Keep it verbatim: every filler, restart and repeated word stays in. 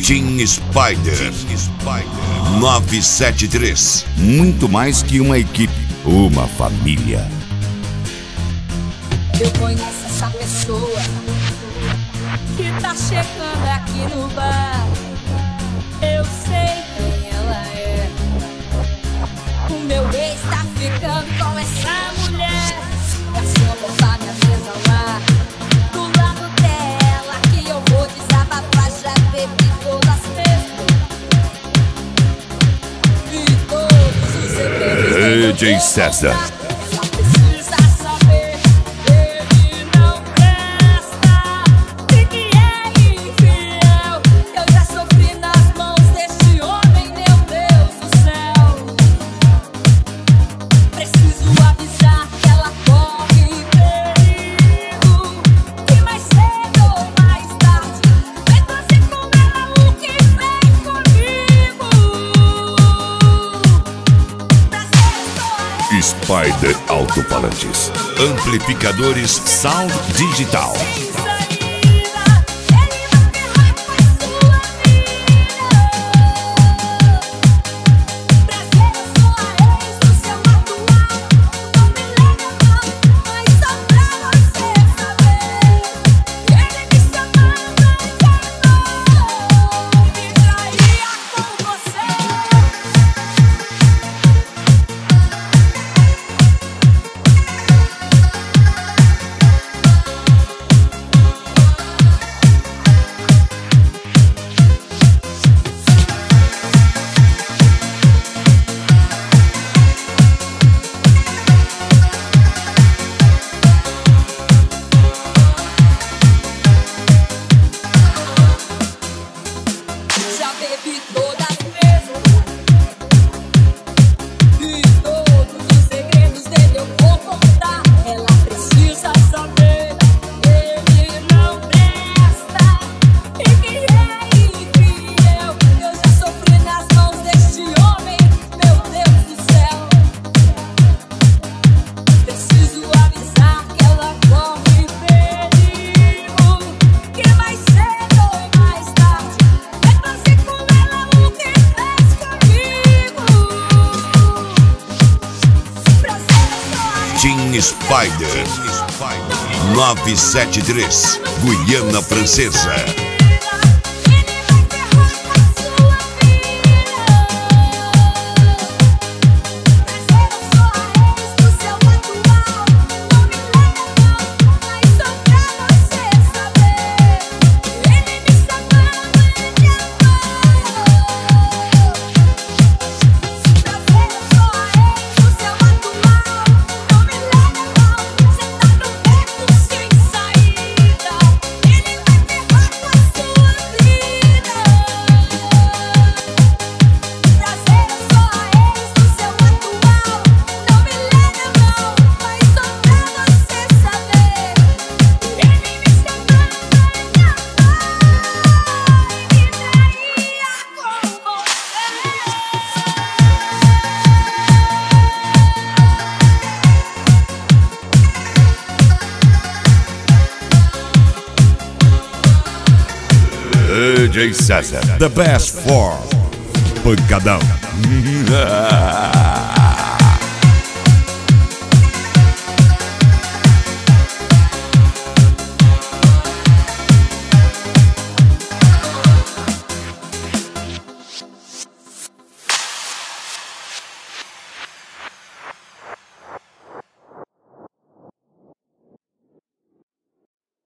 Team Spider nove sete três. Muito mais que uma equipe, uma família. Eu conheço essa pessoa que tá chegando aqui no bar. Eu sei quem ela é. O meu ex tá ficando com essa mulher. É só botar minha mesa lá do lado dela que eu vou desabafar. Já bebi todas mesmo e todos os segredos. D J César. Spider Alto-Falantes, amplificadores Sound Digital. Team Spider nove sete três, Guiana Francesa. D J César, the best for pancadão.